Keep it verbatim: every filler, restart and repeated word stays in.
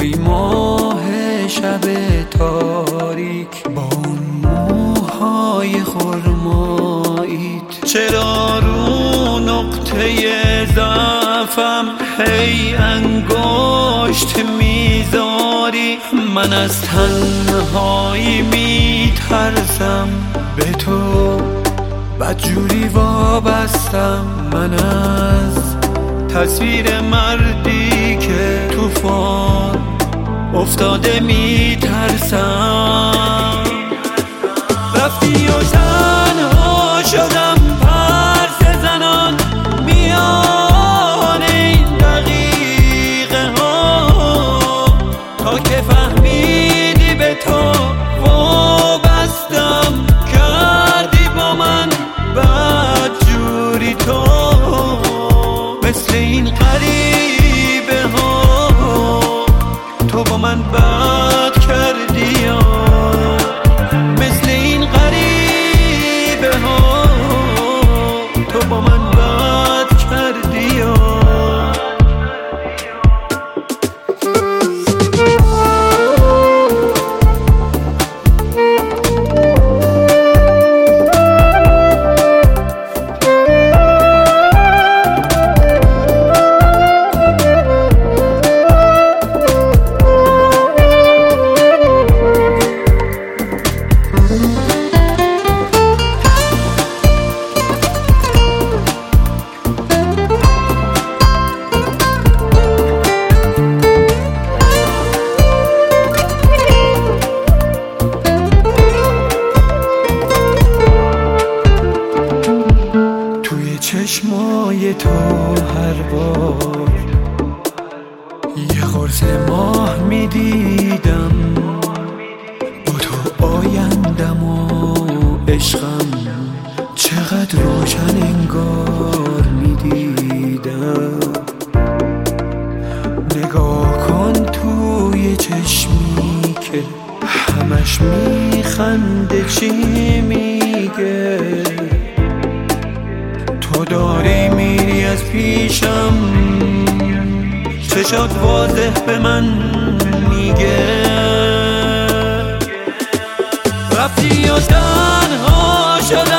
ای ماه شب تاریک با اون موهای خرماییت، چرا رو نقطه ضعفم هی انگشت میذاری؟ من از تنهایی میترسم، به تو بدجوری وابستم. من از تصویر مردی که طوفان افتاده میترسم. رفتی و تنها شدم پرس زنان میان این دقیقه ها، تا که فهمیدی به تو وابستم، کردی با من بدجوری. تو مثل این غریبه ها تو با من بد کردی، یا مثل این غریبه ها تو با من بد کردی، یا چشمای تو هر بار یه قرص ماه میدیدم، با تو آیندم و عشقم چقدر روشن انگار میدیدم. نگاه کن توی چشمی که همش میخنده، چی میگه؟ تو داری میری از پیشم، چشات واضح به من میگه. رفتی و تنها شدم